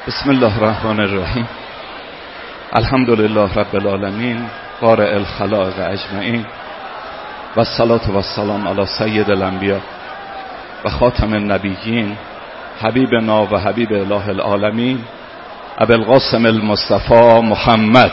بسم الله الرحمن الرحیم. الحمد لله رب العالمین بارئ الخلائق اجمعین و الصلاة و السلام علی سید الانبیاء و خاتم النبیین حبیبنا و حبیب اله العالمین ابی القاسم المصطفى محمد.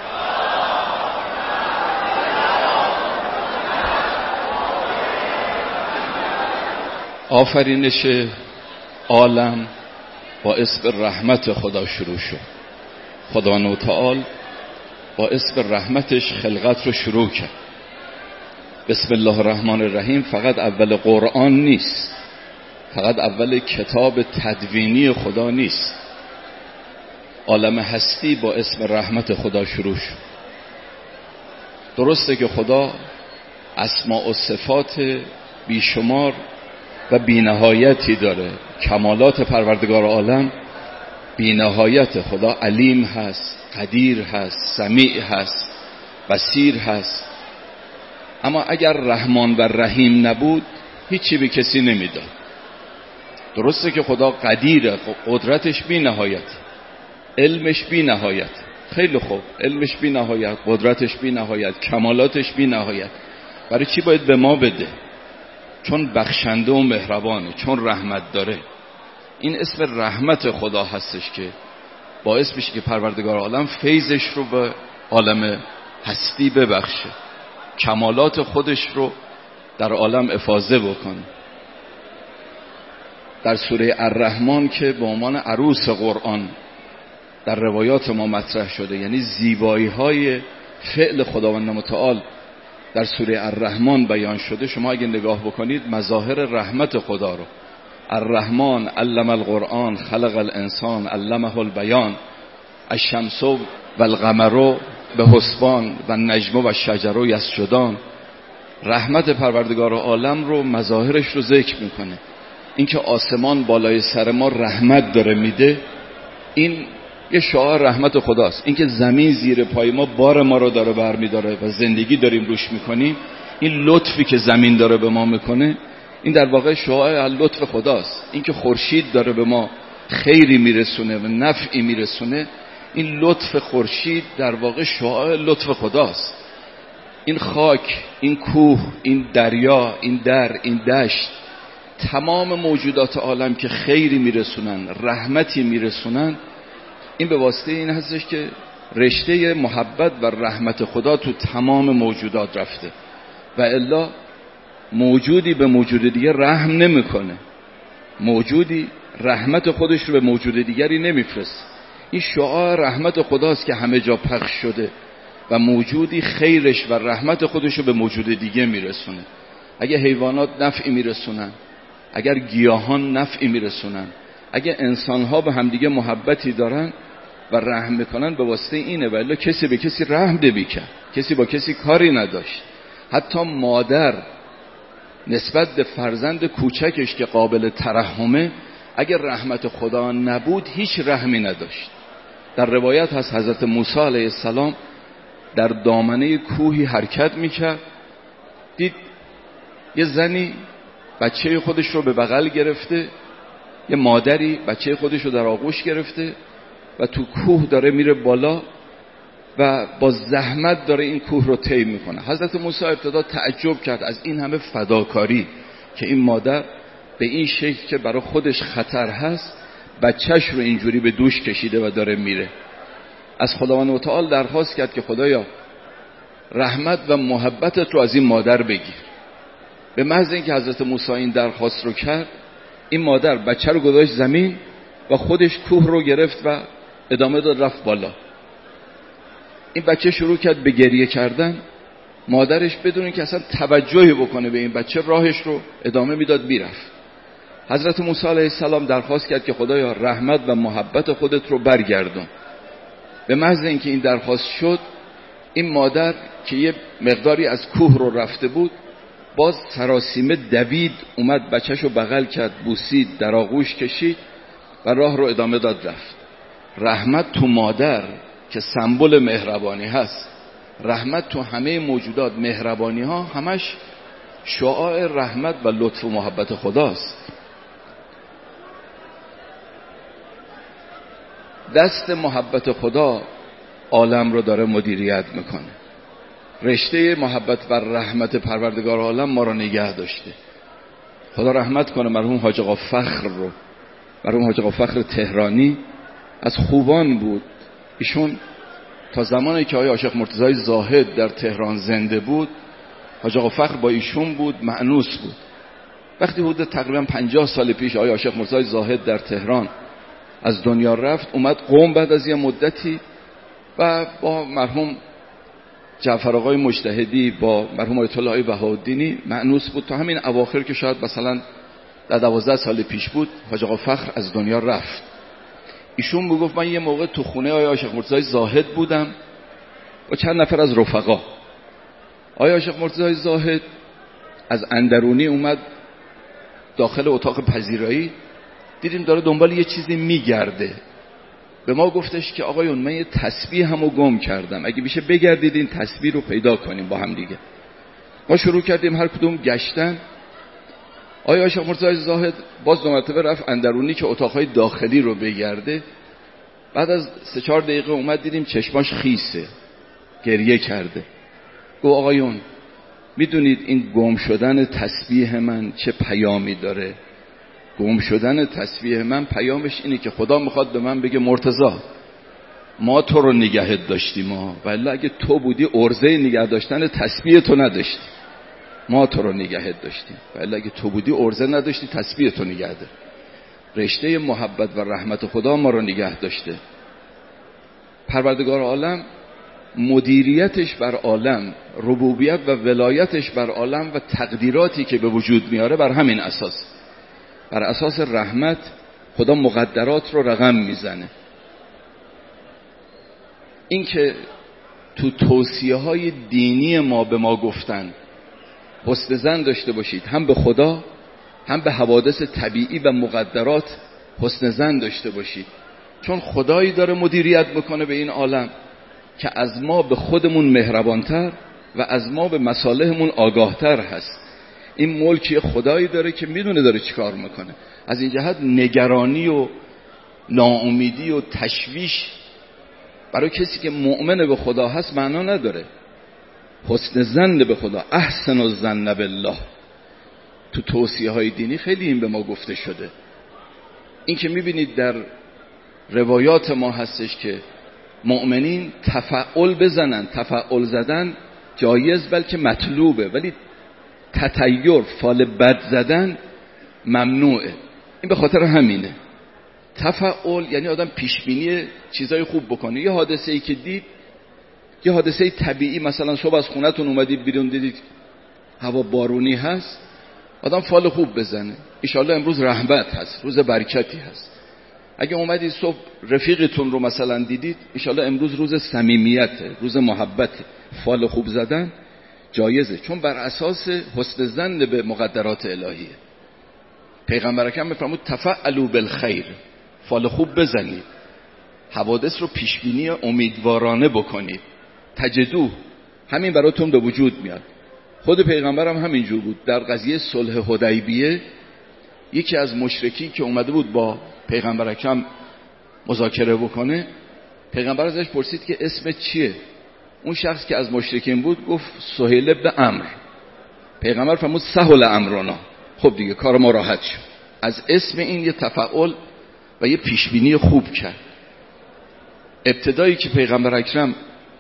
آفرینش عالم با اسم رحمت خدا شروع شد. خدا تعالی با اسم رحمتش خلقت رو شروع کرد. بسم الله الرحمن الرحیم فقط اول قرآن نیست، فقط اول کتاب تدوینی خدا نیست. عالم هستی با اسم رحمت خدا شروع شد. درسته که خدا اسماء و صفات بیشمار و بینهایتی داره. کمالات پروردگار عالم بینهایت. خدا علیم هست، قدیر هست، سمیع هست، بصیر هست. اما اگر رحمان و رحیم نبود هیچی به کسی نمیداد. درسته که خدا قدیره، قدرتش بی نهایت، علمش بی نهایت. خیلی خوب، علمش بی نهایت، قدرتش بی نهایت، کمالاتش بی نهایت. برای چی باید به ما بده؟ چون بخشنده و مهربانه، چون رحمت داره. این اسم رحمت خدا هستش که باعث میشه که پروردگار عالم فیضش رو به عالم هستی ببخشه، کمالات خودش رو در عالم افاضه بکنه. در سوره الرحمن که به عنوان عروس قرآن در روایات ما مطرح شده، یعنی زیبایی های فعل خداوند متعال در سوره الرحمن بیان شده. شما اگه نگاه بکنید مظاهر رحمت خدا رو، الرحمن علم القرآن خلق الانسان علمه البیان الشمس و القمر به حسبان و النجم و الشجر یسجدان. رحمت پروردگار عالم رو، مظاهرش رو ذکر میکنه. اینکه آسمان بالای سر ما رحمت داره میده، این یه شعار رحمت خداست. اینکه زمین زیر پای ما بار ما رو داره برمیداره و زندگی داریم روش میکنیم، این لطفی که زمین داره به ما میکنه، این در واقع شعار لطف خداست. اینکه خورشید داره به ما خیری میرسونه و نفعی میرسونه، این لطف خورشید در واقع شعار لطف خداست. این خاک، این کوه، این دریا، این در، این دشت، تمام موجودات عالم که خیری میرسونن، رحمتی میرسونن، این به واسطه این هستش که رشته محبت و رحمت خدا تو تمام موجودات رفته. و الا موجودی به موجود دیگر رحم نمیکنه، موجودی رحمت خودش رو به موجود دیگری نمیفرسته. این شعار رحمت خداست که همه جا پخش شده و موجودی خیرش و رحمت خودش رو به موجود دیگه میرسونه. اگه حیوانات نفعی میرسونن، اگر گیاهان نفعی میرسونن، اگه انسانها به همدیگه محبتی دارن و رحم میکنن، به واسطه اینه. ولی کسی به کسی رحم نمیکرد، کسی با کسی کاری نداشت. حتی مادر نسبت به فرزند کوچکش که قابل ترحمه، اگر رحمت خدا نبود هیچ رحمی نداشت. در روایت هست حضرت موسی علیه السلام در دامنه کوهی حرکت میکرد، دید یه زنی بچه خودش رو به بغل گرفته، یه مادری بچه خودش رو در آغوش گرفته و تو کوه داره میره بالا و با زحمت داره این کوه رو طی میکنه. حضرت موسی ابتدا تعجب کرد از این همه فداکاری که این مادر به این شکل که برای خودش خطر هست بچهش رو اینجوری به دوش کشیده و داره میره. از خداوند متعال درخواست کرد که خدایا رحمت و محبتت رو از این مادر بگیر. به محض اینکه حضرت موسی این درخواست رو کرد، این مادر بچه رو گذاشت زمین و خودش کوه رو گرفت و ادامه داد، رفت بالا. این بچه شروع کرد به گریه کردن. مادرش بدون اینکه اصلا توجهی بکنه به این بچه راهش رو ادامه میداد میرفت. حضرت موسی علیه السلام درخواست کرد که خدایا رحمت و محبت خودت رو برگردون. به محض اینکه این درخواست شد، این مادر که یه مقداری از کوه رو رفته بود، باز سراسیمه دوید، اومد بچهش رو بغل کرد، بوسید، در آغوش کشید و راه رو ادامه داد رفت. رحمت تو مادر که سمبل مهربانی هست، رحمت تو همه موجودات، مهربانی ها همش شعاع رحمت و لطف و محبت خداست. دست محبت خدا عالم رو داره مدیریت میکنه. رشته محبت و رحمت پروردگار عالم ما رو نگه داشته. خدا رحمت کنه مرحوم حاج آقا فخر رو. مرحوم حاج آقا فخر تهرانی از خوبان بود. ایشون تا زمانی که آقای عاشق مرتضی زاهد در تهران زنده بود، حاج آقا فخر با ایشون بود، مأنوس بود. وقتی حدود تقریبا 50 سال پیش آقای عاشق مرتضی زاهد در تهران از دنیا رفت، اومد قم بعد از یه مدتی و با مرحوم جعفر آقای مجتهدی، با مرحوم آیت الله بهاءالدینی مأنوس بود تا همین اواخر که شاید مثلا در 12 سال پیش بود حاج آقا فخر از دنیا رفت. ایشون میگفت من یه موقع تو خونه آقای عاشق مرتضی زاهد بودم با چند نفر از رفقا. آقای عاشق مرتضی زاهد از اندرونی اومد داخل اتاق پذیرایی، دیدیم داره دنبال یه چیزی میگرده. به ما گفتش که آقایون من یه تسبیح همو گم کردم، اگه میشه بگردید این تسبیح رو پیدا کنیم با هم دیگه. ما شروع کردیم هر کدوم گشتن. آقای عاشق مرتضی زاهد باز دو مرتبه رفت اندرونی که اتاقهای داخلی رو بگرده. بعد از 3-4 دقیقه اومد، دیدیم چشماش خیسه، گریه کرده. گفت آقایون میدونید این گم شدن تسبیح من چه پیامی داره؟ گم شدن تسبیح من پیامش اینه که خدا میخواد به من بگه مرتضی ما تو رو نگهت داشتیم، ولی اگه تو بودی ارزه نگه داشتن تسبیح تو نداشتی. ما تو رو نگهت داشتیم، ولی اگه تو بودی ارزه نداشتی تسبیح تو نگه دار. رشته محبت و رحمت خدا ما رو نگه داشته. پروردگار عالم مدیریتش بر عالم، ربوبیت و ولایتش بر عالم و تقدیراتی که به وجود میاره بر همین اساس، بر اساس رحمت خدا مقدرات رو رقم میزنه. این که تو توصیه های دینی ما به ما گفتن حسن ظن داشته باشید، هم به خدا هم به حوادث طبیعی و مقدرات حسن ظن داشته باشید، چون خدایی داره مدیریت میکنه به این عالم که از ما به خودمون مهربانتر و از ما به مصالحمون آگاهتر هست. این ملکی خدایی داره که میدونه داره چیکار میکنه. از این جهت نگرانی و ناامیدی و تشویش برای کسی که مؤمن به خدا هست معنا نداره. حسن ظن به خدا، احسن الظن بالله، تو توصیه های دینی خیلی این به ما گفته شده. این که میبینید در روایات ما هستش که مؤمنین تفعل بزنن، تفعل زدن جایز بلکه مطلوبه، ولی تطیر، فال بد زدن ممنوعه. این به خاطر همینه. تفعل یعنی آدم پیشبینی چیزای خوب بکنه. یه حادثه ای که دید، یه حادثه طبیعی، مثلا صبح از خونتون اومدید بیرون دیدید هوا بارونی هست، آدم فال خوب بزنه، انشالله امروز رحمت هست، روز برکتی هست. اگه اومدید صبح رفیقتون رو مثلا دیدید، انشالله امروز روز صمیمیته، روز محبته، فال خوب زدن جایزه، چون بر اساس حسن ظن به مقدرات الهیه. پیغمبر اکرم میفرمود تفعلوا بالخیر، فال خوب بزنید، حوادث رو پیشبینی امیدوارانه بکنید، تجدوه، همین براتون به وجود میاد. خود پیغمبر هم همینجور بود. در قضیه صلح حدیبیه یکی از مشرکین که اومده بود با پیغمبر اکرم مذاکره بکنه، پیغمبر ازش پرسید که اسم چیه؟ اون شخص که از مشرکین بود گفت سهیل ابن عمرو. پیغمبر فرمود سهل امرنا، خب دیگه کار ما راحت شد. از اسم این یه تفعل و یه پیشبینی خوب کرد. ابتدایی که پیغمبر اکرم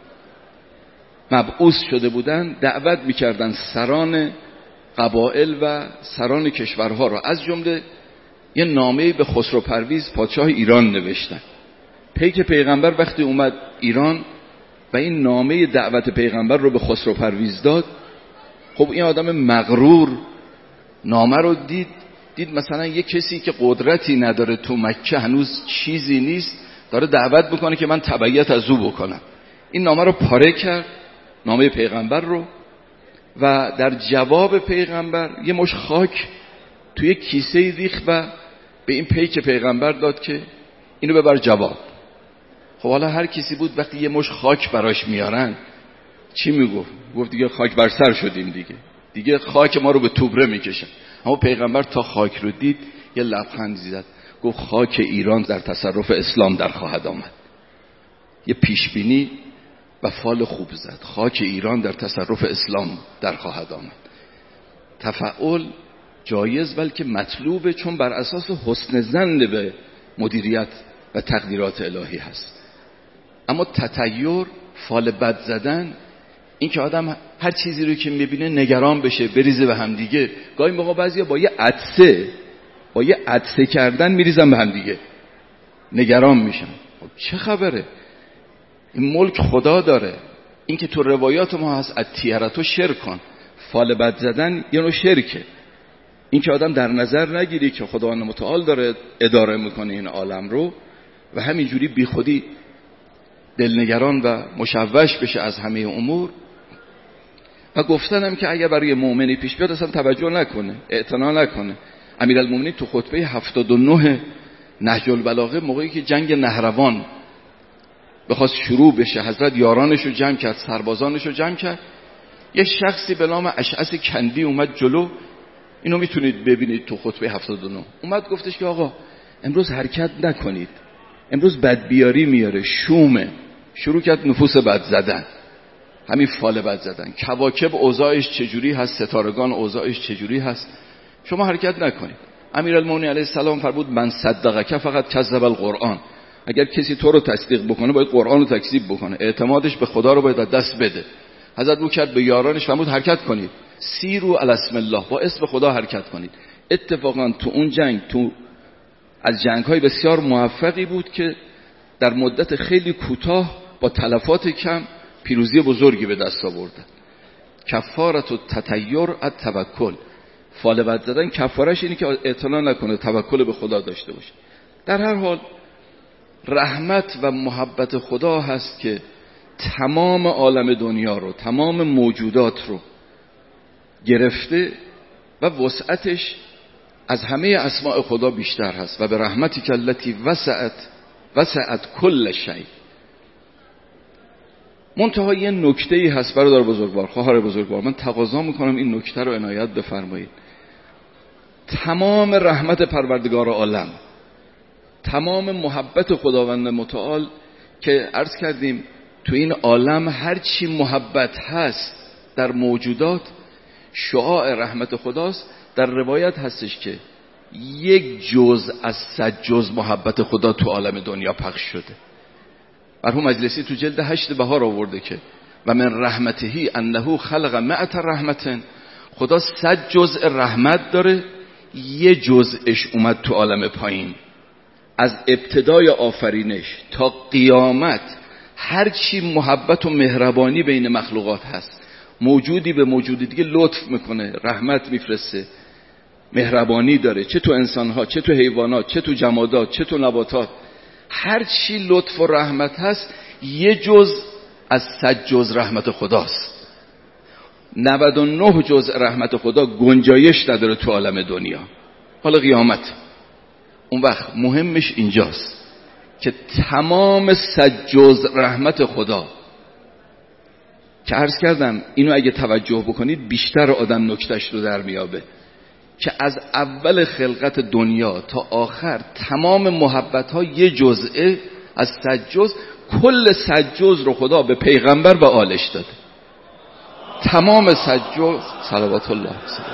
مبعوث شده بودن، دعوت میکردن سران قبائل و سران کشورها را، از جمله یه نامه به خسرو پرویز پادشاه ایران نوشتن. پیک پیغمبر وقتی اومد ایران و این نامه دعوت پیغمبر رو به خسرو پرویز داد، خب این آدم مغرور نامه رو دید مثلا یه کسی که قدرتی نداره تو مکه، هنوز چیزی نیست، داره دعوت بکنه که من تبعیت از او بکنم. این نامه رو پاره کرد، نامه پیغمبر رو، و در جواب پیغمبر یه مش خاک توی کیسه ریخت و به این پیک پیغمبر داد که اینو ببر جواب. خب حالا هر کسی بود وقتی یه مش خاک براش میارن چی میگفت؟ گفت دیگه خاک بر سر شدیم، دیگه خاک ما رو به توبره میکشن. اما پیغمبر تا خاک رو دید یه لبخند زد، گفت خاک ایران در تصرف اسلام در خواهد آمد. یه پیشبینی و فال خوب زد. خاک ایران در تصرف اسلام در خواهد آمد. تفعول جایز بلکه مطلوبه، چون بر اساس حسن ظن به مدیریت و تقدیرات الهی هست. اما تطیر، فال بد زدن، این که آدم هر چیزی رو که میبینه نگران بشه، بریزه به هم دیگه. گاهی موقع بعضیا با یه عطسه کردن میریزن به هم دیگه، نگران میشن. چه خبره؟ این ملک خدا داره. این که تو روایات ما هست اتیرتو شرک کن، فال بد زدن یه نوع شرکه. این که آدم در نظر نگیری که خداوند متعال داره اداره میکنه این عالم رو و همینجوری بی خودی دلنگران و مشوش بشه از همه امور. و گفتنم که اگه برای مؤمنی پیش بیاد اصلا توجه نکنه، اعتنا نکنه. امیرالمومنین تو خطبه 79 نهج البلاغه موقعی که جنگ نهروان بخواست شروع بشه، حضرت یارانشو جمع کرد، سربازانشو جمع کرد، یه شخصی به نام اشعث کندی اومد جلو. اینو میتونید ببینید تو خطبه 79. اومد گفتش که آقا امروز حرکت نکنید، امروز بدبیاری میاره، شومه. شروع کرد نفوس بد زدن، همین فال بد زدن. کواکب اوضاعش چجوری هست، ستارگان اوضاعش چجوری هست، شما حرکت نکنید. امیرالمومنین علیه السلام فرمود من صدقک فقط کذب القرآن. اگر کسی تو رو تصدیق بکنه باید قرآن رو تکذیب بکنه، اعتمادش به خدا رو باید دست بده. حضرت رو کرد به یارانش فرمود حرکت کنید، سیرو علی اسم الله، با اسم خدا حرکت کنید. اتفاقا تو اون جنگ، تو از جنگ‌های بسیار موفقی بود که در مدت خیلی کوتاه با تلفات کم پیروزی بزرگی به دست آوردن. کفارت التطیر التوکل، فال بد زدن کفارش اینه که اعتنا نکنه، توکل به خدا داشته باشه. در هر حال رحمت و محبت خدا هست که تمام عالم دنیا رو، تمام موجودات رو گرفته و وسعتش از همه اسماء خدا بیشتر هست. و به رحمتی که التي وسعت کل شیء. منتها یه نکته‌ای هست برادر بزرگوار، خواهر بزرگوار، من تقاضا میکنم این نکته رو عنایت بفرمایید. تمام رحمت پروردگار عالم، تمام محبت خداوند متعال که عرض کردیم تو این عالم هر چی محبت هست در موجودات شعاع رحمت خداست. در روایت هستش که 1 جزء از 100 جزء محبت خدا تو عالم دنیا پخش شده. مرحوم مجلسی تو جلد 8 بهار آورده که و من رحمتهی انه خلق 100 رحمتن، خدا 100 جزء رحمت داره، 1 جزءش اومد تو عالم پایین. از ابتدای آفرینش تا قیامت هر چی محبت و مهربانی بین مخلوقات هست، موجودی به موجودی دیگه لطف میکنه، رحمت میفرسته، مهربانی داره، چه تو انسانها، چه تو حیوانات، چه تو جمادات، چه تو نباتات. هر چی لطف و رحمت هست 1 جزء از 100 جزء رحمت خداست. 99 جزء رحمت خدا گنجایش نداره تو عالم دنیا. حالا قیامت، اون وقت مهمش اینجاست که تمام 100 جزء رحمت خدا که عرض کردم اینو اگه توجه بکنید بیشتر آدم نکتهش رو در میابه که از اول خلقت دنیا تا آخر تمام محبت ها 1 جزء از 100 جزء، کل 100 جزء رو خدا به پیغمبر و آلش داده. تمام 100 جزء صلوات الله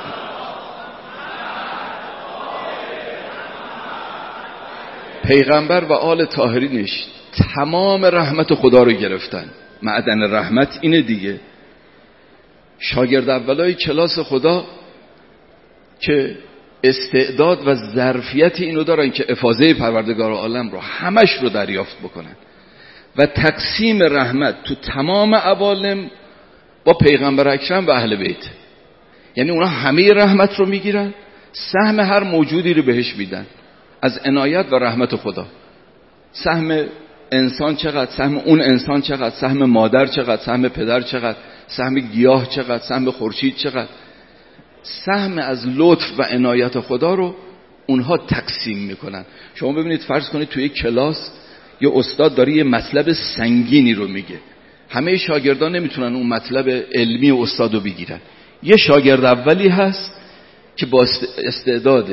پیغمبر و آل طاهرینش تمام رحمت خدا رو گرفتن. معدن رحمت اینه دیگه. شاگرد اولای کلاس خدا که استعداد و ظرفیت اینو دارن که افاضه پروردگار عالم رو همش رو دریافت بکنن و تقسیم رحمت تو تمام عوالم با پیغمبر اکرم و اهل بیت. یعنی اونا همه رحمت رو میگیرن، سهم هر موجودی رو بهش میدن از عنایت و رحمت خدا. سهم انسان چقدر، سهم اون انسان چقدر، سهم مادر چقدر، سهم پدر چقدر، سهم گیاه چقدر، سهم خورشید چقدر. سهم از لطف و عنایت خدا رو اونها تقسیم میکنن. شما ببینید فرض کنید توی کلاس یه استاد داره یه مطلب سنگینی رو میگه، همه شاگردان نمیتونن اون مطلب علمی استاد رو بگیرن. یه شاگرد اولی هست که با استعداده،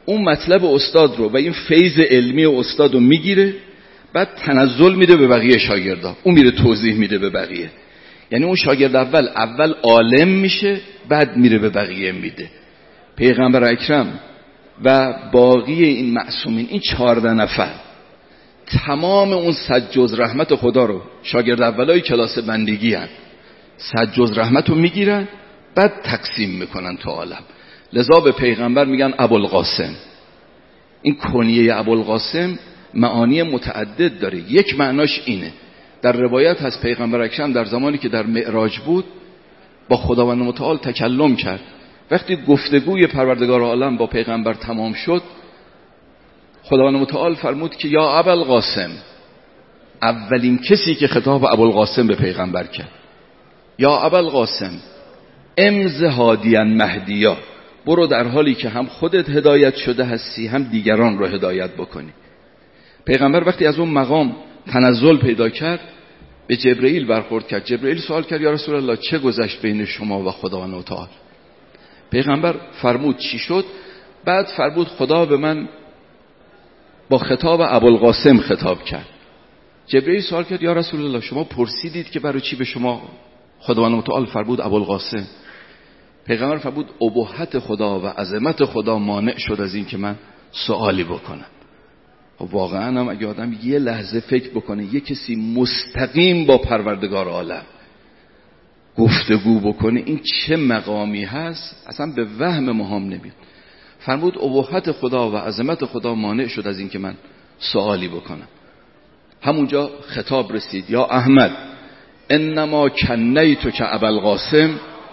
اون مطلب استاد رو و این فیض علمی استاد رو میگیره، بعد تنزل میده به بقیه شاگردا، اون میره توضیح میده به بقیه. یعنی اون شاگرد اول عالم میشه، بعد میره به بقیه میده. پیغمبر اکرم و باقی این معصومین، این 14 نفر، تمام اون 100 جز رحمت خدا رو شاگرد اولای کلاس بندگی هن، 100 جز رحمت رو میگیرن، بعد تقسیم میکنن تو عالم. لذا به پیغمبر میگن ابوالقاسم. این کنیه ابوالقاسم معانی متعدد داره. یک معناش اینه، در روایت هست پیغمبر اکرم در زمانی که در معراج بود با خداوند متعال تکلم کرد. وقتی گفتگوی پروردگار عالم با پیغمبر تمام شد، خداوند متعال فرمود که یا ابوالقاسم، اولین کسی که خطاب ابوالقاسم به پیغمبر کرد، یا ابوالقاسم امض هادیا مهدیا، برو در حالی که هم خودت هدایت شده هستی هم دیگران رو هدایت بکنی. پیغمبر وقتی از اون مقام تنزل پیدا کرد به جبرئیل برخورد کرد. جبرئیل سوال کرد یا رسول الله چه گذشت بین شما و خداوند متعال؟ پیغمبر فرمود چی شد؟ بعد فرمود خدا به من با خطاب ابوالقاسم خطاب کرد. جبرئیل سوال کرد یا رسول الله شما پرسیدید که برای چی به شما خداوند متعال فرمود ابوالقاسم؟ پیغمبر فرمود ابهت خدا و عظمت خدا مانع شد از این که من سوالی بکنم. واقعا هم اگه آدم یه لحظه فکر بکنه، یه کسی مستقیم با پروردگار عالم گفتگو بکنه، این چه مقامی هست اصلا به وهم ما هم نمیاد. فرمود ابهت خدا و عظمت خدا مانع شد از این که من سوالی بکنم. همونجا خطاب رسید یا احمد انما کنیت که ابوالقاسم،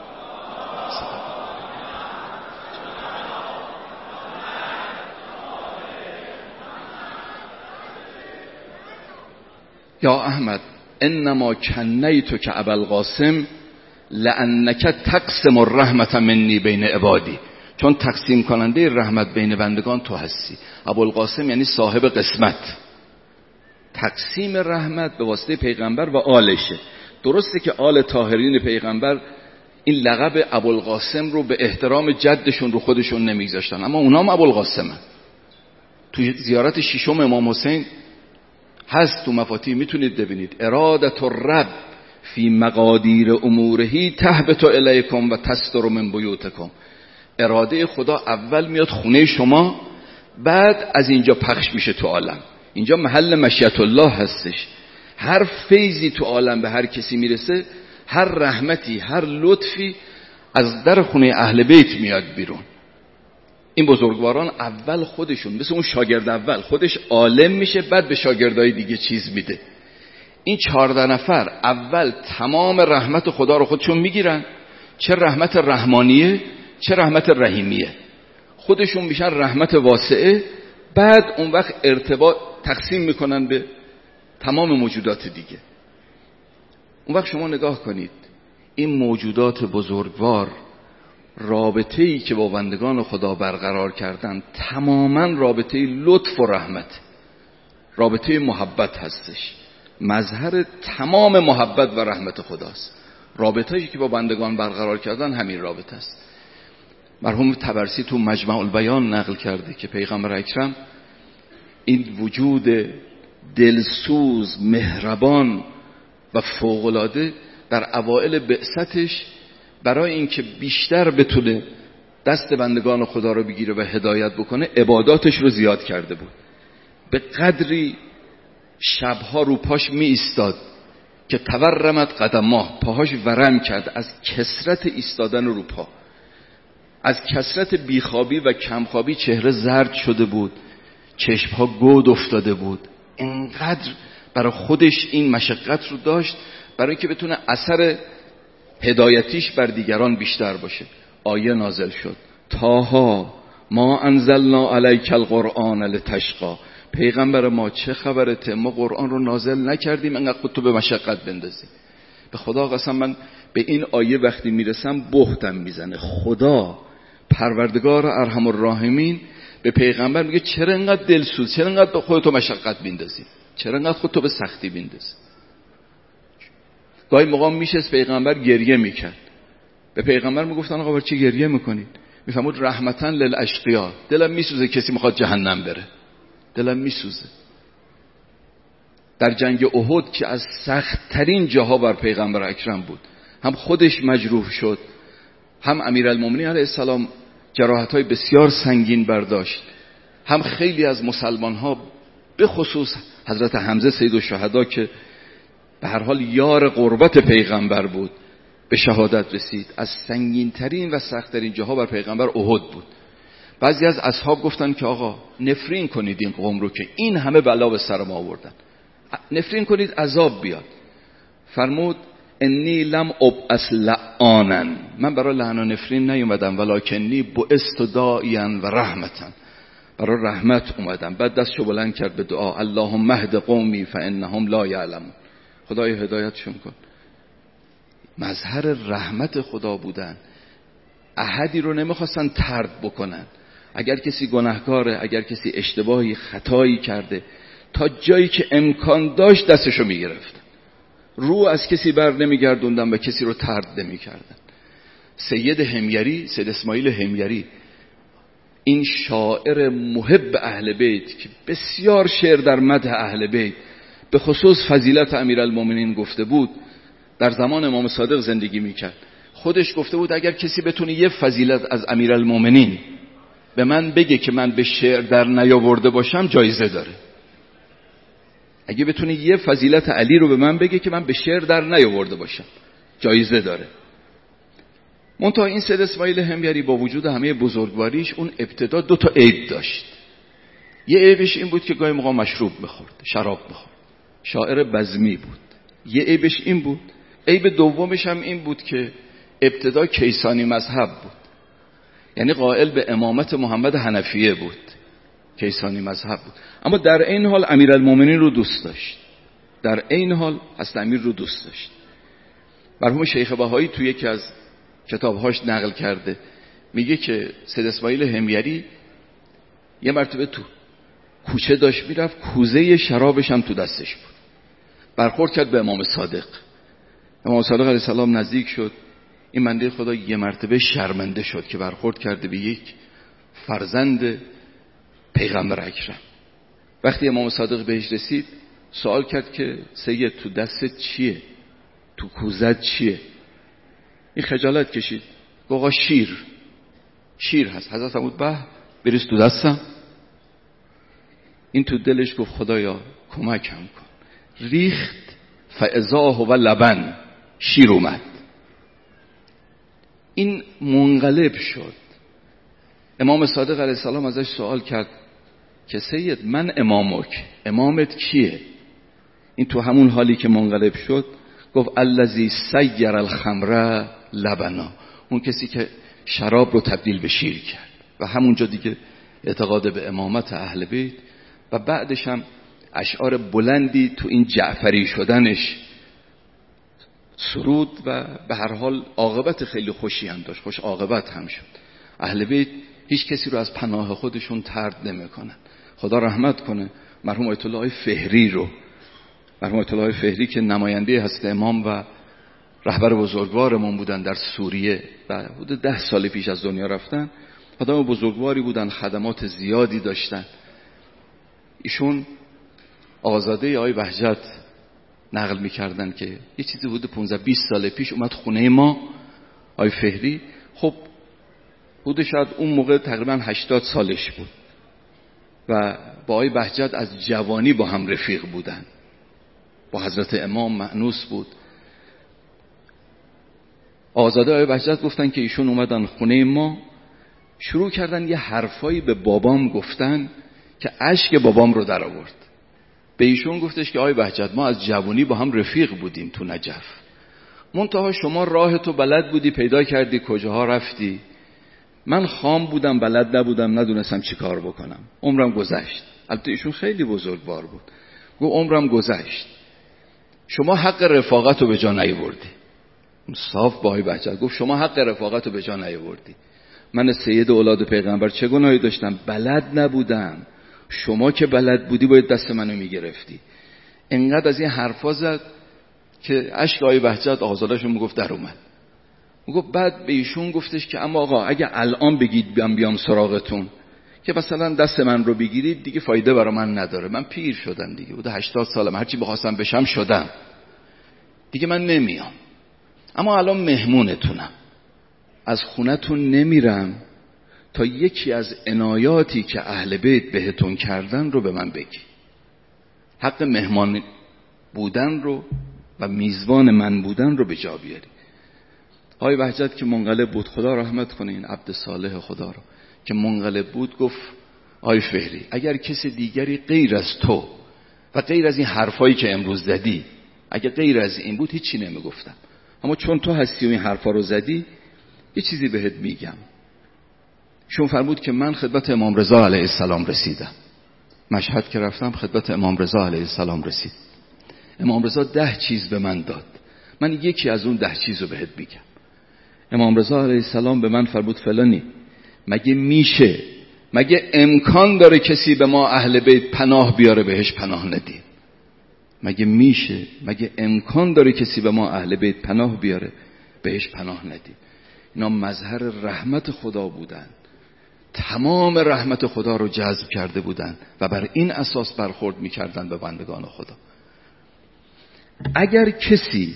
یا احمد انما کنیت که ابوالقاسم لانک تقسم الرحمت منی بین عبادی، چون تقسیم کننده رحمت بین بندگان تو هستی. ابوالقاسم یعنی صاحب قسمت. تقسیم رحمت به واسطه پیغمبر و آلشه. درسته که آل طاهرین پیغمبر این لقب ابوالقاسم رو به احترام جدشون رو خودشون نمیگذاشتن، اما اونام ابوالقاسمن. توی زیارت ششم امام حسین هست، تو مفاتیح میتونید ببینید ارادت الرب فی مقادیر امورهی تهبط الیکم و تستر من بیوتکم. اراده خدا اول میاد خونه شما، بعد از اینجا پخش میشه تو عالم. اینجا محل مشیت الله هستش. هر فیضی تو عالم به هر کسی میرسه، هر رحمتی، هر لطفی از در خونه اهل بیت میاد بیرون. این بزرگواران اول خودشون مثل اون شاگرد اول خودش عالم میشه، بعد به شاگردای دیگه چیز میده. این 14 نفر اول تمام رحمت خدا رو خودشون میگیرن، چه رحمت رحمانیه چه رحمت رحیمیه، خودشون میشن رحمت واسعه. بعد اون وقت ارتباط تقسیم میکنن به تمام موجودات دیگه. اون وقت شما نگاه کنید این موجودات بزرگوار رابطه ای که با بندگان خدا برقرار کردن تماما رابطه لطف و رحمت، رابطه محبت هستش. مظهر تمام محبت و رحمت خداست. رابطه‌ای که با بندگان برقرار کردن همین رابطه است. مرحوم طبرسی تو مجمع البیان نقل کرده که پیغمبر اکرم این وجود دلسوز، مهربان و فوق‌العاده در اوائل بعثتش برای اینکه بیشتر بتونه دست بندگان خدا رو بگیره و هدایت بکنه عباداتش رو زیاد کرده بود. به قدری شبها رو پاش می ایستاد که تورمت قدماه، پاهاش ورم کرد از کثرت ایستادن رو پا. از کثرت بیخوابی و کمخوابی چهره زرد شده بود، چشمها گود افتاده بود. اینقدر برای خودش این مشقت رو داشت برای اینکه بتونه اثر هدایتیش بر دیگران بیشتر باشه. آیه نازل شد طه ما انزلنا علیک القرآن لتشقی. پیغمبر ما چه خبرته، ما قرآن رو نازل نکردیم انقدر خودتو به مشقت بندازی. به خدا قسم من به این آیه وقتی میرسم بهتم میزنه. خدا پروردگار ارحم الراحمین به پیغمبر میگه چرا انقدر دلسوز، چرا انقدر به خودتو مشقت میندازی، چرا انقدر خودتو به سختی میندازی. گاهی موقع میشه پیغمبر گریه میکرد، به پیغمبر میگفتن آقا برای چی گریه میکنید؟ میفهمود رحمتاً للاشقیا. دلم میسوزه کسی میخواد جهنم بره، دلم میسوزه. در جنگ احد که از سخت ترین جاها بر پیغمبر اکرم بود، هم خودش مجروح شد، هم امیرالمومنین علیه السلام جراحت‌های بسیار سنگین برداشت، هم خیلی از مسلمان‌ها به خصوص حضرت حمزه سید الشهدا که به هر حال یار قربت پیغمبر بود به شهادت رسید. از سنگین ترین و سخت ترین جاها بر پیغمبر احد بود. بعضی از اصحاب گفتن که آقا نفرین کنید این قوم رو که این همه بلا به سر ما آوردن، نفرین کنید عذاب بیاد. فرمود انی لم ابعث لعانا، من برای لعن و نفرین نیومدم، ولکنی بعثت داعیا و رحمتا، برای رحمت اومدم. بعد دستشو بلند کرد به دعا، اللهم اهد قومی فانهم لا یعلمون، خدای هدایتشون کن. مظهر رحمت خدا بودن، احدی رو نمیخواستن طرد بکنن. اگر کسی گناهکاره، اگر کسی اشتباهی خطایی کرده، تا جایی که امکان داشت دستشو میگرفتن، رو از کسی بر نمیگردوندن و کسی رو طرد نمیکردن. سید حمیری، سید اسماعیل حمیری، این شاعر محب اهل بیت که بسیار شعر در مدح اهل بیت به خصوص فضیلت امیرالمومنین گفته بود، در زمان امام صادق زندگی میکرد. خودش گفته بود اگر کسی بتونه یه فضیلت از امیرالمومنین به من بگه که من به شعر در نیاورده باشم جایزه داره. اگه بتونه یه فضیلت علی رو به من بگه که من به شعر در نیاورده باشم جایزه داره. منتها این سید اسماعیل حمیری با وجود همه بزرگواریش اون ابتدا 2 عیب داشت. یه عیبش این بود که گاهی موقع مشروب میخورد، شراب میخورد، شاعر بزمی بود. یه عیبش این بود. عیب دومش هم این بود که ابتدا کیسانی مذهب بود، یعنی قائل به امامت محمد حنفیه بود، کیسانی مذهب بود. اما در این حال امیرالمومنین رو دوست داشت، در این حال حضرت امیر رو دوست داشت. مرحوم شیخ بهایی توی یکی از کتابهاش نقل کرده، میگه که سید اسماعیل حمیری یه مرتبه تو کوچه داشت میرفت، کوزه شرابش هم تو دستش بود، برخورد کرد به امام صادق. امام صادق علیه السلام نزدیک شد، این بنده خدا یه مرتبه شرمنده شد که برخورد کرده به یک فرزند پیغمبر اکرم. وقتی امام صادق بهش رسید سوال کرد که سید تو دستت چیه؟ تو کوزت چیه؟ این خجالت کشید، گفت آقا شیر هست. حضرت فرمود به بریز تو دستم. این تو دلش گفت خدایا کمکم کن. ریخت فاذا هو لبن، شیر اومد. این منقلب شد. امام صادق علیه السلام ازش سوال کرد که سید من امامت کیه؟ این تو همون حالی که منقلب شد گفت الذی سیر الخمر لبنا، اون کسی که شراب رو تبدیل به شیر کرد. و همونجا دیگه اعتقاد به امامت اهل بیت و بعدش هم اشعار بلندی تو این جعفری شدنش سرود و به هر حال عاقبت خیلی خوشی هم داشت، خوش عاقبت هم شد. اهل بیت هیچ کسی رو از پناه خودشون طرد نمیکنن. خدا رحمت کنه مرحوم آیت الله فهری رو، مرحوم آیت الله فهری که نماینده حضرت امام و رهبر بزرگوارمون بودن در سوریه و حدود 10 سال پیش از دنیا رفتن. آدم بزرگواری بودن، خدمات زیادی داشتن. ایشون آزاده آقای بهجت نقل میکردن که یه چیزی حدود 15-20 سال پیش اومد خونه ما آقای فهری. خب حدود شاید اون موقع تقریبا 80 سالش بود و با آقای بهجت از جوانی با هم رفیق بودن، با حضرت امام مأنوس بود. آزاده آقای بهجت گفتن که ایشون اومدن خونه ما، شروع کردن یه حرفایی به بابام گفتن که اشک بابام رو در آورد. به ایشون گفتش که آقای بهجت ما از جوانی با هم رفیق بودیم تو نجف، منتها شما راه تو بلد بودی پیدا کردی کجاها رفتی، من خام بودم بلد نبودم ندونستم چی کار بکنم، عمرم گذشت. البته ایشون خیلی بزرگوار بود، گفت عمرم گذشت، شما حق رفاقت رو به جا نیاوردی. صاف با آقای بهجت گفت شما حق رفاقت رو به جا نیاوردی. من سید اولاد پیغمبر چه گناهی داشتم؟ بلد نبودم، شما که بلد بودی باید دست منو میگرفتی. انقدر از این حرفا زد که اشک آقای بهجت آزادشون میگفت در اومد. گفت بعد به ایشون گفتش که اما آقا اگه الان بگید بیام سراغتون که مثلا دست من رو بگیرید دیگه فایده برای من نداره، من پیر شدم دیگه، بوده 80 سالم، هرچی بخواستم بشم شدم دیگه، من نمیام. اما الان مهمونتونم، از خونتون نمیرم تا یکی از عنایاتی که اهل بیت بهتون کردن رو به من بگی، حق مهمان بودن رو و میزبان من بودن رو به جا بیاری. آقای وحجت که منقلب بود، خدا رحمت کنه این عبد صالح خدا رو که منقلب بود، گفت آقای فهری اگر کسی دیگری غیر از تو و غیر از این حرفایی که امروز زدی، اگر غیر از این بود هیچی نمیگفتم، اما چون تو هستی و این حرفا رو زدی یه چیزی بهت میگم. شون فرمود که من خدمت امام رضا علیه السلام رسیدم، مشهد که رفتم خدمت امام رضا علیه السلام رسید، امام رضا 10 چیز به من داد، من یکی از اون 10 چیز رو بهت میگم. امام رضا علیه السلام به من فرمود فلانی، مگه میشه، مگه امکان داره کسی به ما اهل بیت پناه بیاره بهش پناه ندیم؟ مگه میشه، مگه امکان داره کسی به ما اهل بیت پناه بیاره بهش پناه ندیم؟ اینا مظهر رحمت خدا بودن، تمام رحمت خدا رو جذب کرده بودن و بر این اساس برخورد میکردن به بندگان خدا. اگر کسی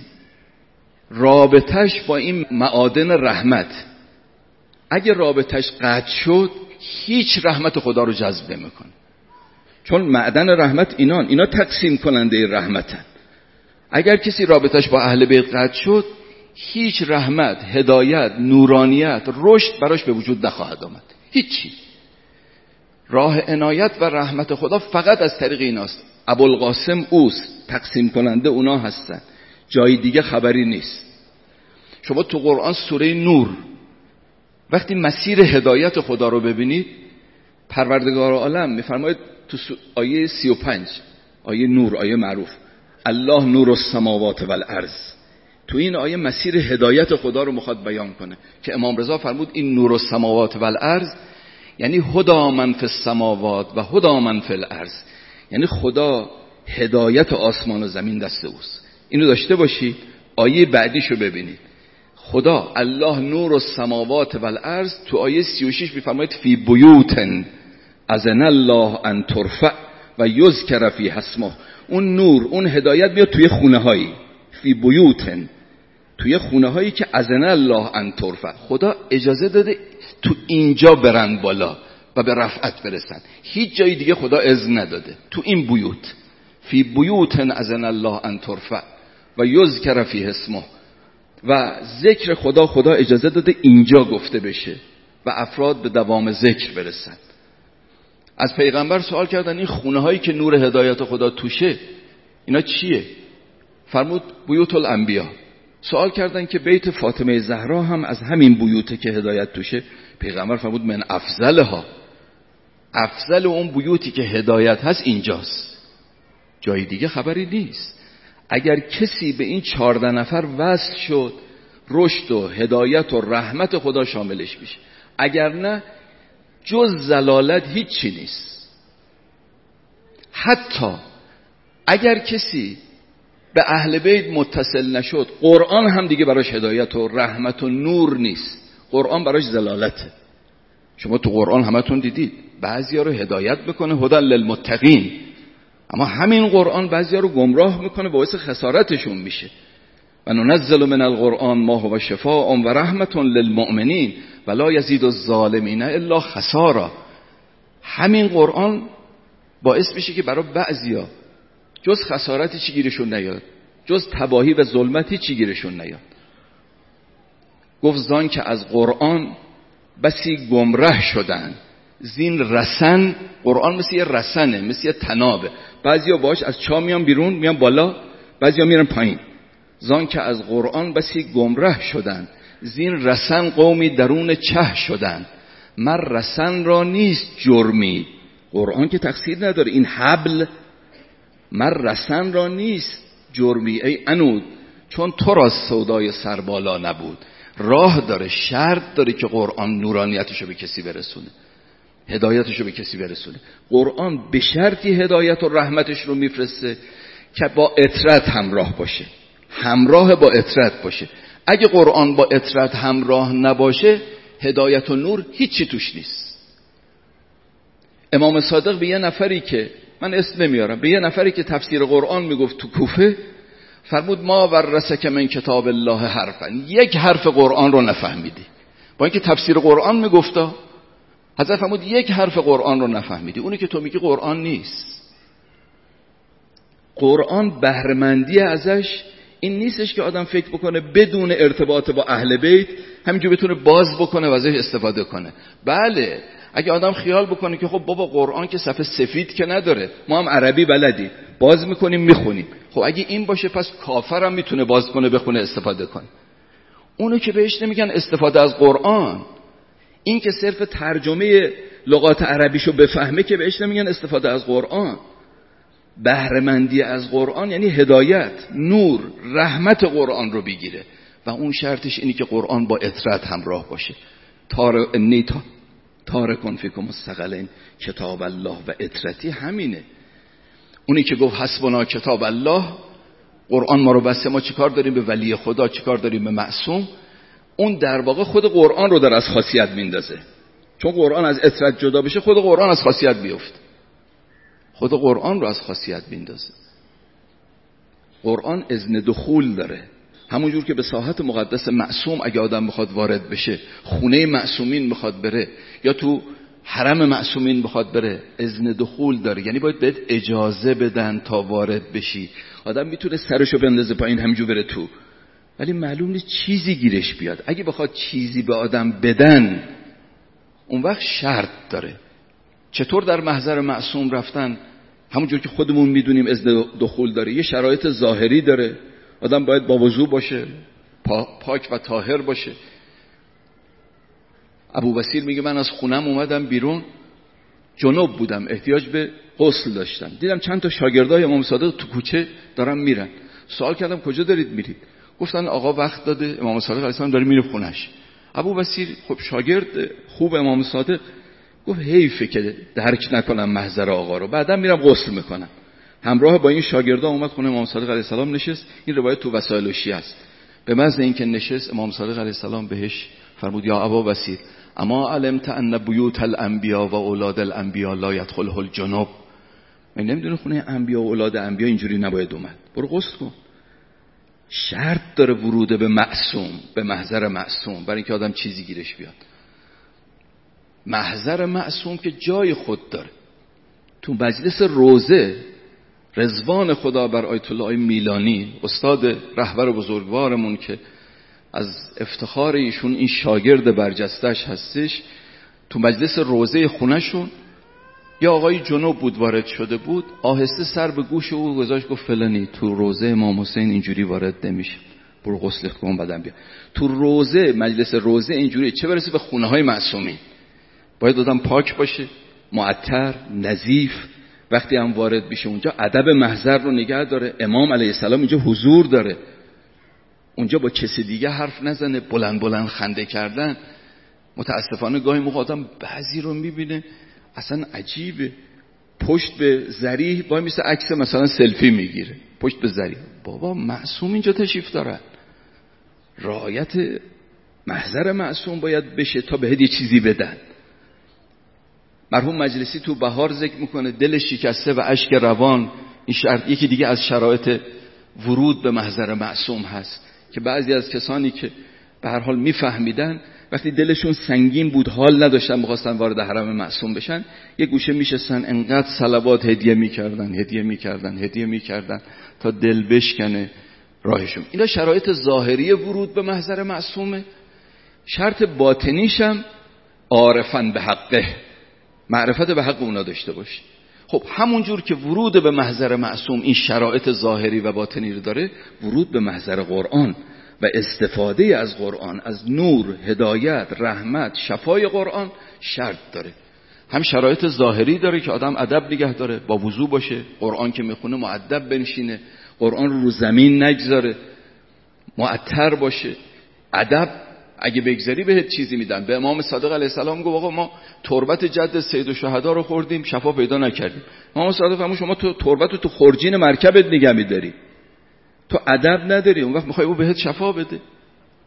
رابطش با این معادن رحمت، اگر رابطش قطع شد، هیچ رحمت خدا رو جذب نمیکنه، چون معدن رحمت اینا تقسیم کننده رحمتن. اگر کسی رابطش با اهل بیت قطع شد، هیچ رحمت، هدایت، نورانیت، رشد براش به وجود نخواهد آمد، هیچی. راه عنایت و رحمت خدا فقط از طریق ایناست. ابوالقاسم اوست، تقسیم کننده اونا هستن، جای دیگه خبری نیست. شما تو قرآن سوره نور وقتی مسیر هدایت خدا رو ببینید، پروردگار عالم میفرماید تو آیه 35 آیه نور، آیه معروف، الله نور السماوات والارض، تو این آیه مسیر هدایت خدا رو میخواد بیان کنه که امام رضا فرمود این نور السماوات والارض یعنی هدا من فی السماوات و هدا من فی الارض، یعنی خدا هدایت آسمان و زمین دست اوست. اینو داشته باشید. آیه بعدیشو ببینید، خدا الله نور السماوات والارض تو آیه 36 میفرماید فی بیوتن اذن الله ان ترفع و یذکر فیها اسمه. اون نور، اون هدایت میاد توی خونه هایی، فی بیوتن، توی خونه هایی که اذن الله ان ترفع، خدا اجازه داده تو اینجا برن بالا و به رفعت برسن، هیچ جای دیگه خدا اذن نداده. تو این بیوت، فی بیوتن اذن الله ان ترفع و یذکر فیها اسمه، و ذکر خدا اجازه داده اینجا گفته بشه و افراد به دوام ذکر برسن. از پیغمبر سوال کردن این خونه هایی که نور هدایت خدا توشه اینا چیه؟ فرمود بیوت الانبیا. سوال کردن که بیت فاطمه زهرا هم از همین بیوته که هدایت توشه، پیغمبر فرمود من افضلها، افضل اون بیوتی که هدایت هست اینجاست، جای دیگه خبری نیست. اگر کسی به این 14 نفر وصل شد، رشد و هدایت و رحمت خدا شاملش میشه، اگر نه جز زلالت هیچی نیست. حتی اگر کسی به اهل بیت متصل نشد، قرآن هم دیگه براش هدایت و رحمت و نور نیست، قرآن براش زلالته. شما تو قرآن همتون دیدید بعضیا رو هدایت بکنه هدی للمتقین، اما همین قرآن بعضیا رو گمراه میکنه، باعث خسارتشون میشه. و ننزل من القرآن ما هو شفاء و رحمت للمؤمنین و لا یزید الظالمین الا خسارا. همین قرآن باعث میشه که برای بعضیا جز خسارتی چی گیرشون نیاد، جز تباهی و ظلمتی چی گیرشون نیاد. گفت زان که از قرآن بسی گمراه شدن، زین رسن، قرآن مثل یه رسنه، مثل یه تنابه، بعضیا باش از چاه میان بیرون میان بالا، بعضیا میرن پایین. زان که از قرآن بسی گمراه شدن، زین رسن قومی درون چه شدن. مر رسن را نیست جرمی، قرآن که تقصیر نداره، این حبل مر رسن را نیست جرمی ای عنود، چون تو را سودای سربالا نبود. راه داره، شرط داره که قرآن نورانیتشو به کسی برسونه، هدایتشو به کسی برسونه. قرآن به شرطی هدایت و رحمتش رو میفرسته که با اطرت همراه باشه، همراه با اطرت باشه. اگه قرآن با اطرت همراه نباشه هدایت و نور هیچی توش نیست. امام صادق به یه نفری که من اسم نمیارم، به یه نفری که تفسیر قرآن میگفت تو کوفه، فرمود ما ورثک من کتاب الله حرفا، یک حرف قرآن رو نفهمیدی. با اینکه تفسیر قرآن میگفتا، حضرت فرمود یک حرف قرآن رو نفهمیدی. اونی که تو میگی قرآن نیست. قرآن بهره‌مندی ازش این نیستش که آدم فکر بکنه بدون ارتباط با اهل بیت همینجور بتونه باز بکنه و ازش استفاده کنه. بله، اگه آدم خیال بکنه که خب بابا قرآن که صفحه سفید که نداره، ما هم عربی بلدیم، باز میکنیم میخونیم، خب اگه این باشه پس کافر هم میتونه باز کنه بخونه استفاده کنه. اونو که بهش نمیگن استفاده از قرآن، این که صرف ترجمه لغات عربیشو بفهمه که بهش نمیگن استفاده از قرآن. بهره‌مندی از قرآن یعنی هدایت، نور، رحمت قرآن رو بگیره و اون شرطش اینی که قرآن با اطرت همراه باشه. تارکن فیکم الثقلین کتاب الله و اطرتی همینه. اونی که گفت حسبنا کتاب الله، قرآن ما رو بسته، ما چیکار داریم به ولی خدا، چیکار داریم به معصوم، اون در واقع خود قرآن رو در از خاصیت میندازه. چون قرآن از اطرت جدا بشه خود قرآن از خاصیت بیفت، خود قرآن رو از خاصیت میندازه. قرآن اذن دخول داره، همونجور که به ساحت مقدس معصوم اگه آدم میخواد وارد بشه، خونه معصومین میخواد بره یا تو حرم معصومین میخواد بره، اذن دخول داره. یعنی باید بهت اجازه بدن تا وارد بشی. آدم میتونه سرشو بندازه پایین همینجور بره تو، ولی معلوم نیست چیزی گیرش بیاد. اگه بخواد چیزی به آدم بدن اون وقت شرط داره. چطور در محضر معصوم رفتن؟ همونجور که خودمون میدونیم اذن دخول داره، یه شرایط ظاهری داره. آدم باید با وضو باشه، پاک و طاهر باشه. ابوبصیر میگه من از خونم اومدم بیرون، جنوب بودم، احتیاج به غسل داشتم، دیدم چند تا شاگردای امام صادق تو کوچه دارن میرن. سوال کردم کجا دارید میرید؟ گفتن آقا وقت داده، امام صادق علیه السلام داره میره خونش. ابوبصیر خب شاگرد خوب امام صادق گفت حیفه که درک نکنم محضر آقا رو، بعدم میرم غسل میکنم. همراه با این شاگردا اومد خونه امام صادق علیه السلام نشست. این روایت تو وسائل شیعه است. به محض اینکه نشست امام صادق علیه السلام بهش فرمود یا ابوبصیر اما علمت ان بیوت الانبیاء و اولاد الانبیاء لا یدخله الجنوب؟ من نمیدونم خونه انبیا و اولاد انبیا اینجوری نباید اومد، برو غسل کن. شرط داره ورود به معصوم، به محضر معصوم، برای اینکه آدم چیزی گیرش بیاد. محضر معصوم که جای خود داره. تو مجلس روزه رضوان خدا بر آیت الله میلانی، استاد رهبر بزرگوارمون که از افتخار ایشون این شاگرد برجستش هستش، تو مجلس روزه خونهشون یا آقای جنوب بود وارد شده بود، آهسته سر به گوش او گذاشت گفت فلانی تو روزه امام حسین اینجوری وارد نمیشه، برو غسل کن بعدم بیا. تو روزه، مجلس روزه اینجوری، چه برسه به خونه های معصومین. باید آدم پاک باشه، معطر، نظیف. وقتی هم وارد بشه اونجا ادب محضر رو نگه داره. امام علیه السلام اینجا حضور داره، اونجا با کسی دیگه حرف نزنه، بلند بلند خنده کردن. متاسفانه گاهی موقع آدم بعضی رو میبینه اصلا عجیبه، پشت به ذریح وای میسه عکس مثلا سلفی میگیره، پشت به ذریح. بابا معصوم اینجا تشریف دارن، رعایت محضر معصوم باید بشه تا بهت یه چیزی بدن. مرحوم مجلسی تو بهار ذکر میکنه دل شکسته و اشک روان، این شرط یکی دیگه از شرایط ورود به محضر معصوم هست که بعضی از کسانی که به هر حال میفهمیدن وقتی دلشون سنگین بود، حال نداشتن، می‌خواستن وارد حرم معصوم بشن، یه گوشه میشستن انقدر صلوات هدیه میکردن تا دل بشکنه راهشون. اینا شرایط ظاهری ورود به محضر معصومه. شرط باطنیشم عارفن به حقه، معرفت به حق اونا داشته باشی. خب همونجور که ورود به محضر معصوم این شرایط ظاهری و باطنی رو داره، ورود به محضر قرآن و استفاده از قرآن، از نور، هدایت، رحمت، شفای قرآن شرط داره. هم شرایط ظاهری داره که آدم ادب نگه داره، با وضو باشه، قرآن که میخونه مؤدب بنشینه، قرآن رو زمین نگذاره، معطر باشه. ادب اگه بگذاری بهت چیزی میدن. به امام صادق علیه السلام گفت آقا ما تربت جد سید الشهدا رو خوردیم شفا پیدا نکردیم. امام صادق فرمود شما تو تربت رو تو خرجین مرکبت نگه میداری، تو ادب نداری، اون وقت میخوای او بهت شفا بده.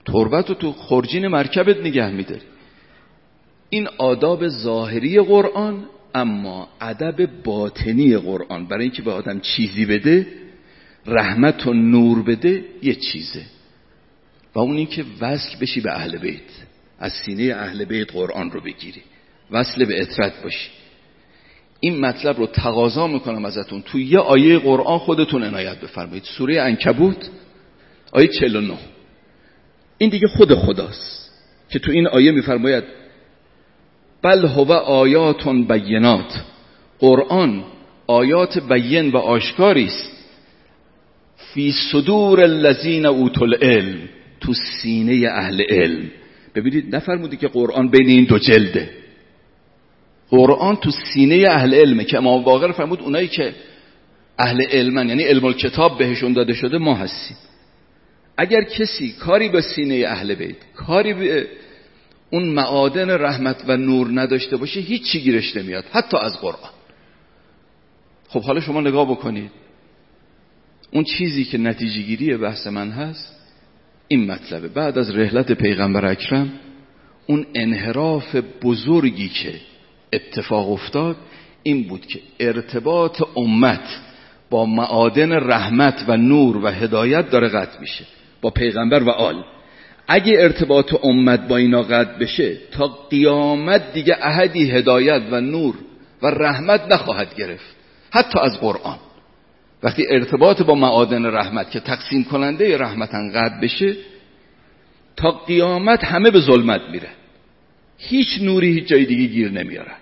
تربت رو تو خرجین مرکبت نگه میداری. این آداب ظاهری قرآن، اما ادب باطنی قرآن برای اینکه به آدم چیزی بده، رحمت و نور بده، یه چیزه، و اون این که وصل بشی به اهل بیت، از سینه اهل بیت قرآن رو بگیری، وصل به اطرت باشی. این مطلب رو تقاضا میکنم ازتون تو یه آیه قرآن خودتون عنایت بفرمایید. سوره عنکبوت آیه 49. این دیگه خود خداست که تو این آیه میفرماید بل هو آیات بینات، قرآن آیات بین و آشکاری است، فی صدور الذین اوتوا العلم، تو سینه اهل علم. ببینید نفرمودی که قرآن بین این دو جلده، قرآن تو سینه اهل علمه که امام باقر فرمود اونایی که اهل علمن، یعنی علم الکتاب بهشون داده شده، ما هستیم. اگر کسی کاری به سینه اهل بیت، کاری به اون معادن رحمت و نور نداشته باشه، هیچی گیرش نمیاد، حتی از قرآن. خب حالا شما نگاه بکنید، اون چیزی که نتیجه گیری بحث من هست این مطلبه. بعد از رحلت پیغمبر اکرم، اون انحراف بزرگی که اتفاق افتاد این بود که ارتباط امت با معادن رحمت و نور و هدایت داره قطع میشه، با پیغمبر و آل. اگه ارتباط امت با اینا قطع بشه، تا قیامت دیگه احدی هدایت و نور و رحمت نخواهد گرفت، حتی از قرآن. وقتی ارتباط با معادن رحمت که تقسیم کننده رحمتن قطع بشه، تا قیامت همه به ظلمت میره، هیچ نوری هیچ جای دیگه گیر نمیارن.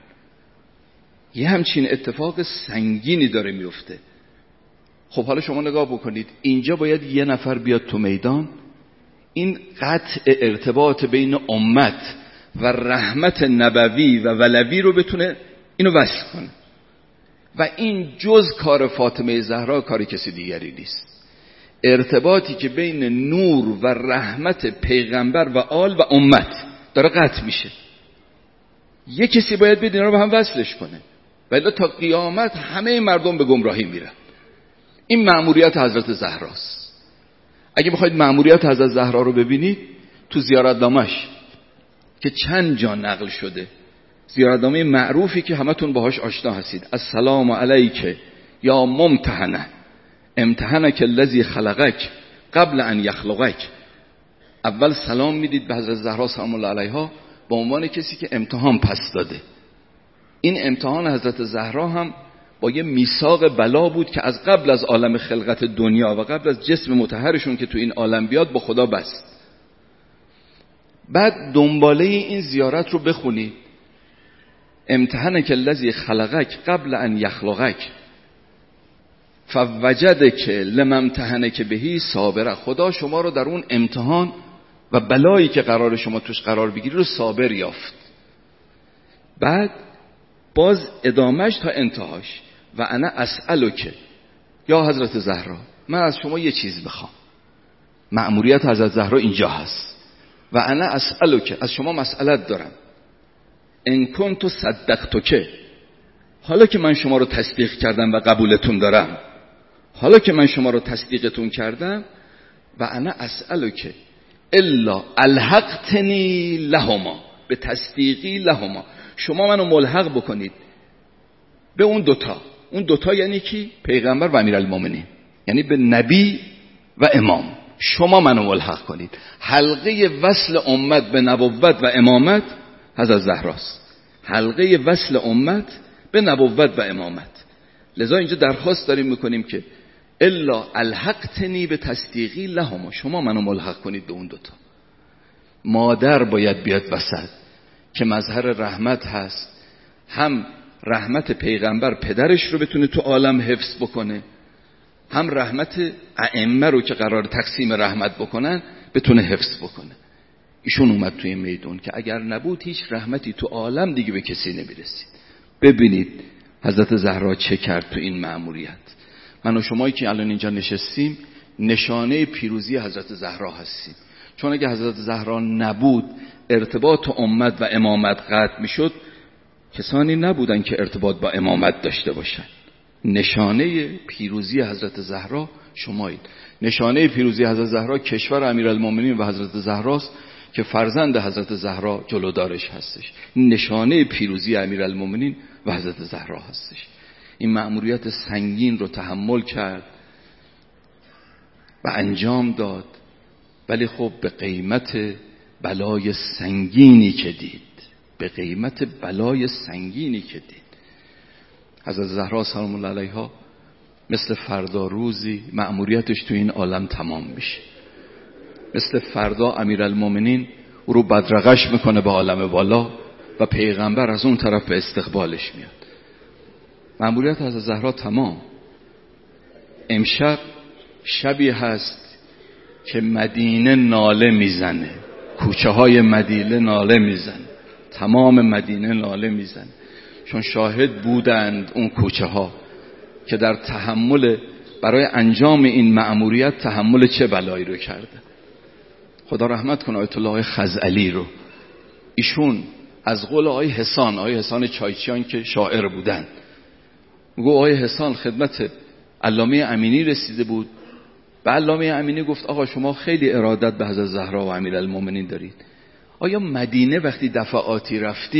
یه همچین اتفاق سنگینی داره میفته. خب حالا شما نگاه بکنید، اینجا باید یه نفر بیاد تو میدان، این قطع ارتباط بین امت و رحمت نبوی و ولوی رو بتونه اینو وصل کنه، و این جز کار فاطمه زهرا، کاری کسی دیگری نیست. ارتباطی که بین نور و رحمت پیغمبر و آل و امت داره قطع میشه، یه کسی باید بید اینا رو به هم وصلش کنه، ولی تا قیامت همه مردم به گمراهی میرن. این مأموریت حضرت زهراست. اگه بخواید مأموریت حضرت زهرا رو ببینید، تو زیارتنامه‌اش که چند جا نقل شده، زیارتنامه معروفی که همتون باهاش آشنا هستید، السلام علیک یا ممتحنه امتحنک الذی خلقک قبل ان یخلقک. اول سلام میدید به حضرت زهرا سلام الله علیها به عنوان کسی که امتحان پس داده. این امتحان حضرت زهرا هم با یه میثاق بلا بود که از قبل از عالم خلقت دنیا و قبل از جسم مطهرشون که تو این عالم بیاد با خدا بست. بعد دنباله این زیارت رو بخونی، امتحنک الذی خلقک قبل ان یخلقک فوجدک لما امتحنک بهی صابر. خدا شما رو در اون امتحان و بلایی که قرار شما توش قرار بگیری رو صابر یافت. بعد باز ادامهش تا انتهاش، و انا اسألک یا حضرت زهرا، من از شما یه چیز بخوام. مأموریت حضرت زهرا اینجا هست. و انا اسألک، از شما مسئلت دارم، ان کنت صدقتک، حالا که من شما رو تصدیق کردم و قبولتون دارم، حالا که من شما رو تصدیقتون کردم، و انا اسألک الا الحقتنی لهما، به تصدیقی لهما، شما منو ملحق بکنید به اون دوتا. اون دوتا یعنی کی؟ پیغمبر و امیرالمومنین، یعنی به نبی و امام. شما منو ملحق کنید. حلقه وصل امت به نبوت و امامت حضرت زهراست، حلقه وصل امت به نبوت و امامت. لذا اینجا درخواست داریم میکنیم که الا الحقتنی به تصدیقی لهما، شما منو ملحق کنید به اون دوتا. مادر باید بیاد وسط که مظهر رحمت هست، هم رحمت پیغمبر پدرش رو بتونه تو عالم حفظ بکنه، هم رحمت ائمه رو که قرار تقسیم رحمت بکنن بتونه حفظ بکنه. ایشون اومد توی میدون که اگر نبود هیچ رحمتی تو عالم دیگه به کسی نمیرسید. ببینید حضرت زهرا چه کرد تو این مأموریت. من و شمایی که الان اینجا نشستیم نشانه پیروزی حضرت زهرا هستیم، چون اگه حضرت زهرا نبود، ارتباط امت و امامت قطع میشد، کسانی نبودن که ارتباط با امامت داشته باشن. نشانه پیروزی حضرت زهرا شمایید. نشانه پیروزی حضرت زهرا کشور امیرالمومنین و حضرت زهراست که فرزند حضرت زهرا جلودارش هستش. نشانه پیروزی امیرالمومنین و حضرت زهرا هستش. این مأموریت سنگین رو تحمل کرد و انجام داد، ولی خب به قیمت بلای سنگینی که دید، به قیمت بلای سنگینی که دید. حضرت زهرا سلام الله علیها مثل فردا روزی مأموریتش تو این عالم تمام میشه. مثل فردا امیرالمومنین او رو بدرقش میکنه به عالم بالا و پیغمبر از اون طرف به استقبالش میاد. مأموریت حضرت زهرا تمام. امشب شبی هست که مدینه ناله میزنه، کوچه های مدینه ناله میزنه، تمام مدینه ناله میزنه، چون شاهد بودند اون کوچه ها که در تحمل برای انجام این مأموریت تحمل چه بلایی رو کرده. خدا رحمت کنه آیت الله خزعلی رو. ایشون از قول آقای حسان چایچیان که شاعر بودن، میگه آقای حسان خدمت علامه امینی رسیده بود، به علامه امینی گفت آقا شما خیلی ارادت به حضرت زهرا و امیرالمومنین دارید، آیا مدینه وقتی دفعاتی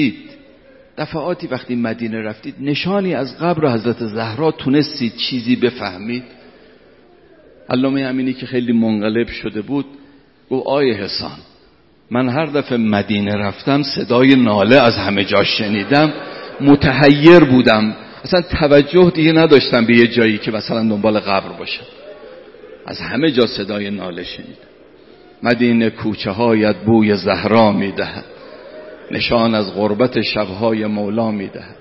وقتی مدینه رفتید نشانی از قبر حضرت زهرا تونستید چیزی بفهمید؟ علامه امینی که خیلی منقلب شده بود گفت آیه حسان، من هر دفعه مدینه رفتم صدای ناله از همه جا شنیدم، متحیر بودم، اصلا توجه دیگه نداشتم به یه جایی که مثلا دنبال قبر باشم، از همه جا صدای ناله شنیدم. مدینه کوچه هایت بوی زهرا میدهد، نشان از غربت شبهای مولا میدهد.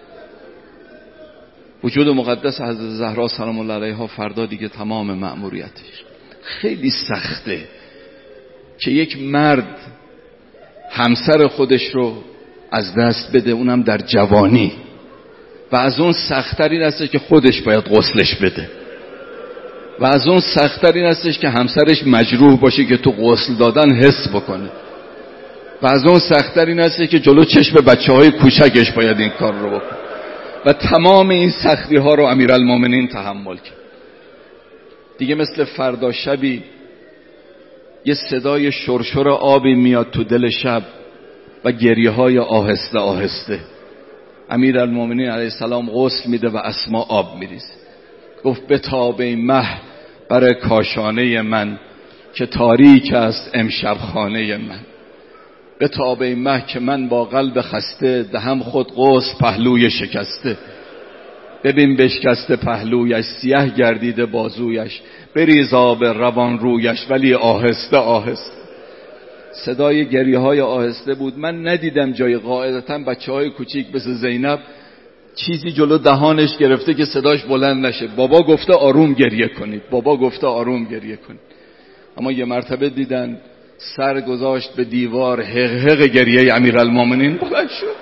وجود مقدس حضرت زهرا سلام الله علیها فردا دیگه تمام مأموریتش. خیلی سخته که یک مرد همسر خودش رو از دست بده، اونم در جوانی، و از اون سخت‌تر این هستش که خودش باید غسلش بده، و از اون سخت‌تر این هستش که همسرش مجروح باشه که تو غسل دادن حس بکنه، و از اون سخت‌تر این هستش که جلو چشم بچه‌های کوچکش باید این کار رو بکنه. و تمام این سختی ها رو امیرالمومنین تحمل کرد. دیگه مثل فردا شبی یه صدای شرشر آبی میاد تو دل شب و گریه های آهسته آهسته. امیرالمومنین علیه السلام غسل میده و اسما آب میریزه. گفت بتاب ای مه بر کاشانه من، که تاریک است امشب خانه من. بتاب ای مه که من با قلب خسته، دهم خود غسل پهلوی شکسته. ببین بشکسته پهلویش، سیاه گردیده بازویش، بریز آب روان رویش ولی آهسته آهسته. صدای گریه های آهسته بود. من ندیدم جای، قاعدتا بچه های کوچیک مثل زینب چیزی جلو دهانش گرفته که صداش بلند نشه. بابا گفته آروم گریه کنید، بابا گفته آروم گریه کنید. اما یه مرتبه دیدن سر گذاشت به دیوار، حق حق گریه امیرالمومنین بلند شد.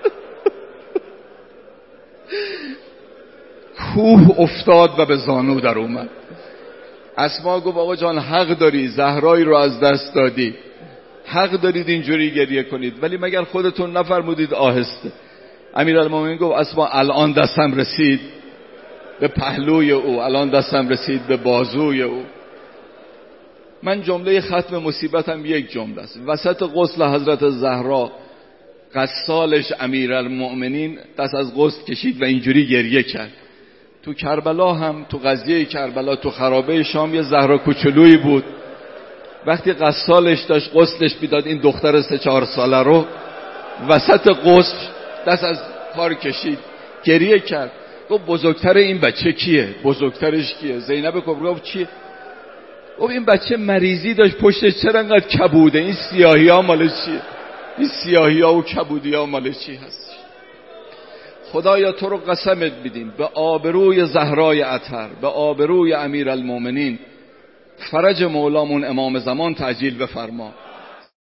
کوه افتاد و به زانو در اومد. اسما گفت آقا جان حق داری، زهرایی رو از دست دادی، حق دارید اینجوری گریه کنید، ولی مگر خودتون نفرمودید آهسته؟ امیرالمومنین گفت اسما الان دستم رسید به پهلوی او، الان دستم رسید به بازوی او. من جمله ختم مصیبتم یک جمله است. وسط غسل حضرت زهرا غسالش امیرالمومنین دست از غسل کشید و اینجوری گریه کرد. تو کربلا هم، تو قضیه کربلا، تو خرابه شام یه زهرا کوچولویی بود. وقتی غسالش داشت غسلش میداد این دختر 3-4 ساله رو، وسط غسل دست از کار کشید، گریه کرد. گفت بزرگتر این بچه کیه؟ بزرگترش کیه؟ زینب کبرا گفت چیه؟ گفت این بچه مریضی داشت پشتش، چرا انقدر کبوده؟ این سیاهی ها مال چیه؟ این سیاهی ها و کبودی ها مال چی هست؟ خدایا تو رو قسمت میدیم به آبروی زهرای اطهر، به آبروی امیرالمومنین، فرج مولامون امام زمان تعجیل بفرما.